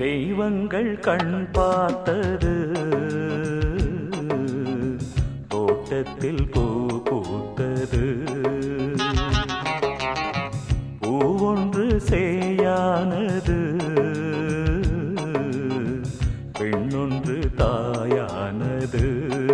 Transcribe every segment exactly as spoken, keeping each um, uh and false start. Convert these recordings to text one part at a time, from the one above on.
தெய்வங்கள் கண் பார்த்தது தோட்டத்தில் பூ பூத்தது பூவொன்று சேயானது பெண்ணொன்று தாயானது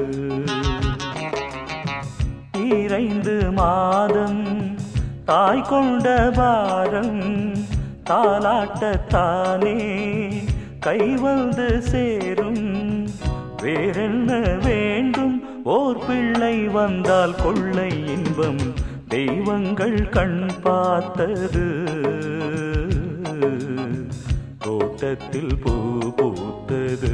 இறைந்து மாதம் தாய் கொண்ட பாரம் தாலாட்டத்தானே கை வந்து சேரும் வேறென்ன வேண்டும் ஓர் பிள்ளை வந்தால் கொள்ளை இன்பம் தெய்வங்கள் கண் பார்த்தது தோட்டத்தில் பூ பூத்தது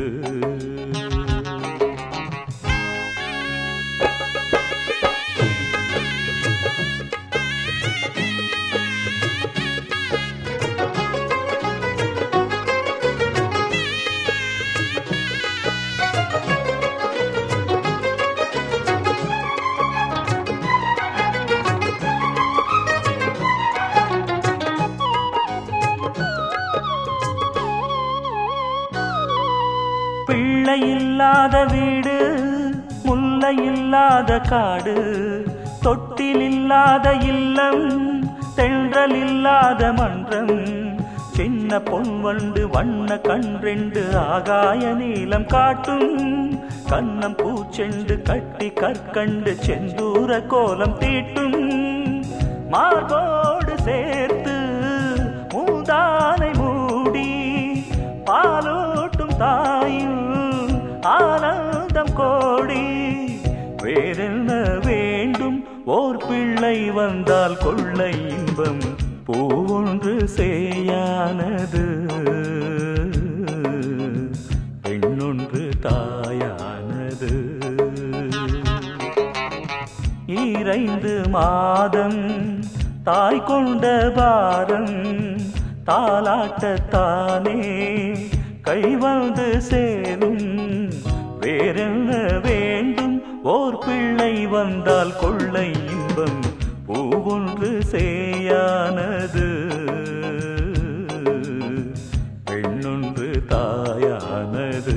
பிள்ளை இல்லாத வீடு முல்லை இல்லாத காடு தொட்டில் இல்லாத இல்லம் தென்றல் இல்லாத மன்றம் சின்ன பொன்வண்டு வண்ண கன்றெண்டு ஆகாய நீலம் காட்டும் கண்ணம் பூச்செண்டு கட்டி கற்கண்டு செந்தூர கோலம் தீட்டும் மார்போடு சேர்த்து மூதானை மூடி பாலூட்டும் தாயும் ஆனந்தம் கோடி வேறென்ன வேண்டும் ஓர் பிள்ளை வந்தால் கொள்ளை இன்பம் பூவொன்று சேயானது பெண்ணொன்று தாயானது இறைந்து மாதம் தாய் கொண்ட பாரம் தாலாட்டத்தானே கை வந்து சேரும் வேறென்ன வேண்டும் ஓர் பிள்ளை வந்தால் கொள்ளை இன்பம் பூவொன்று சேயானது பெண்ணொன்று தாயானது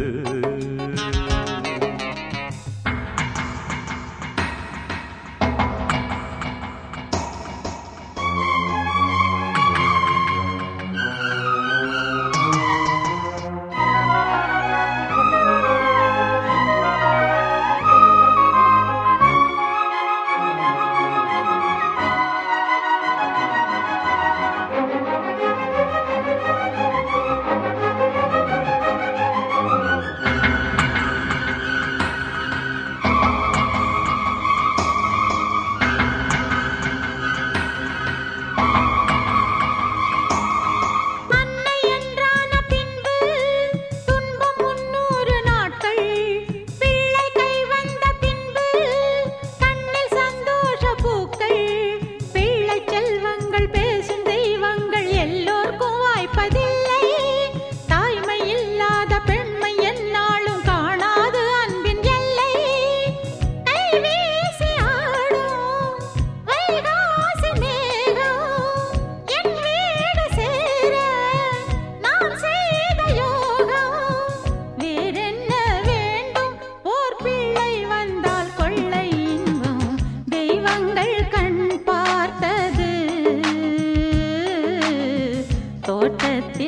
தோட்டத்தில்